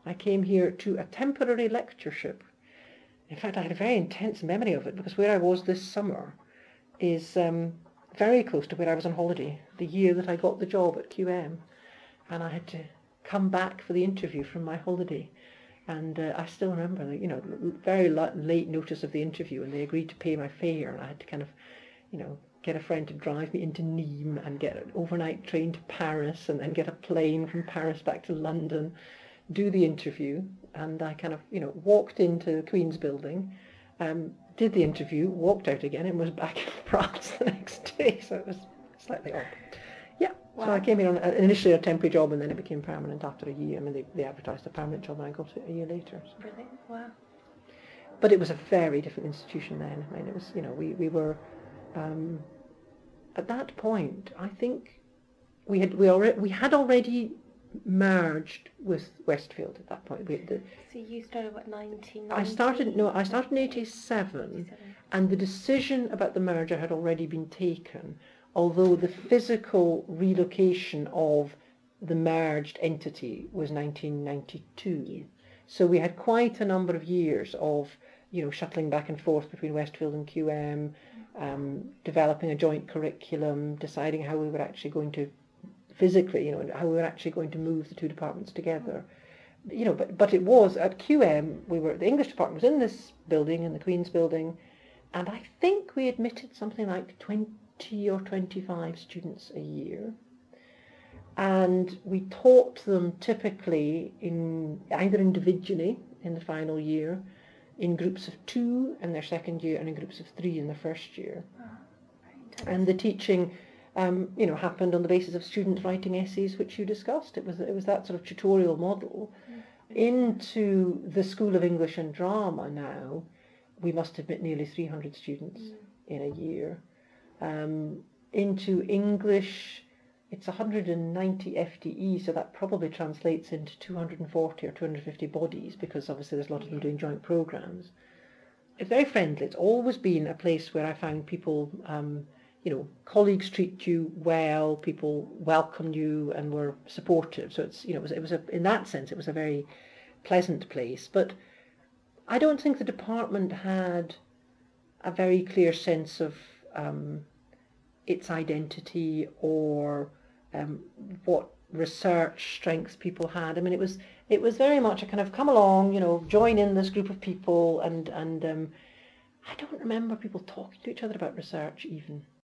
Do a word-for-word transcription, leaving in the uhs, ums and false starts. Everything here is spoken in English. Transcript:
I came here to a temporary lectureship. In fact, I had a very intense memory of it because where I was this summer is um, very close to where I was on holiday, the year that I got the job at Q M. And I had to come back for the interview from my holiday. And uh, I still remember, the, you know, very late notice of the interview, and they agreed to pay my fare, and I had to kind of, you know, get a friend to drive me into Nîmes and get an overnight train to Paris, and then get a plane from Paris back to London, do the interview, and I kind of, you know, walked into the Queen's Building, um, did the interview, walked out again, and was back in France the next day. So it was slightly odd. Yeah. Wow. So I came in on a, initially a temporary job, and then it became permanent after a year. I mean, they, they advertised a permanent job, and I got it a year later. So. Really? Wow. But it was a very different institution then. I mean, it was, you know, we, we were, um, at that point, I think we had we already we had already merged with Westfield at that point. We, the, so you started what, nineteen ninety? I started no, I started in eighty-seven, and the decision about the merger had already been taken. Although the physical relocation of the merged entity was nineteen ninety-two. Yeah. So we had quite a number of years of, you know, shuttling back and forth between Westfield and Q M, um, developing a joint curriculum, deciding how we were actually going to physically, you know, how we were actually going to move the two departments together. You know, but, but it was at Q M, we were, the English department was in this building, in the Queen's Building, and I think we admitted something like twenty or twenty-five students a year, and we taught them typically in either individually in the final year, in groups of two in their second year, and in groups of three in their first year. Oh, and the teaching um, you know, happened on the basis of students writing essays, which you discussed. It was it was that sort of tutorial model. Mm-hmm. Into the School of English and Drama now, we must admit nearly three hundred students mm. in a year. Um, into English, it's one hundred ninety F T E, so that probably translates into two hundred forty or two hundred fifty bodies, because obviously there's a lot of them doing joint programs. It's very friendly. It's always been a place where I found people, um, you know, colleagues treat you well, people welcome you and were supportive. So it's, you know, it was, it was a, in that sense, it was a very pleasant place. But I don't think the department had a very clear sense of um, its identity or um, what research strengths people had. I mean, it was it was very much a kind of come along, you know, join in this group of people, and and um, I don't remember people talking to each other about research even.